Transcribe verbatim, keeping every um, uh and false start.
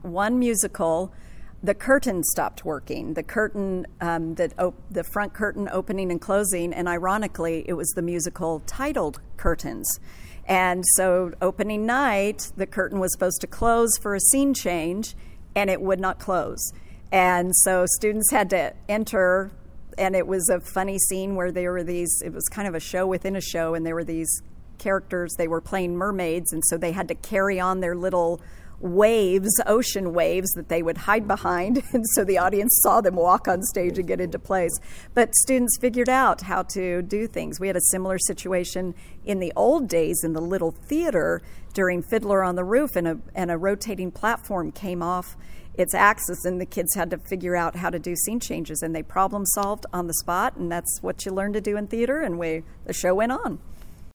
one musical, the curtain stopped working. The curtain, um, that op- the front curtain opening and closing, and ironically, it was the musical titled Curtains. And so opening night, the curtain was supposed to close for a scene change, and it would not close. And so students had to enter, and it was a funny scene where there were these, it was kind of a show within a show, and there were these characters, they were playing mermaids, and so they had to carry on their little waves, ocean waves that they would hide behind, and so the audience saw them walk on stage and get into place. But students figured out how to do things. We had a similar situation in the old days in the little theater during Fiddler on the Roof, and a, and a rotating platform came off its axis, and the kids had to figure out how to do scene changes, and they problem solved on the spot, and that's what you learn to do in theater, and we the show went on.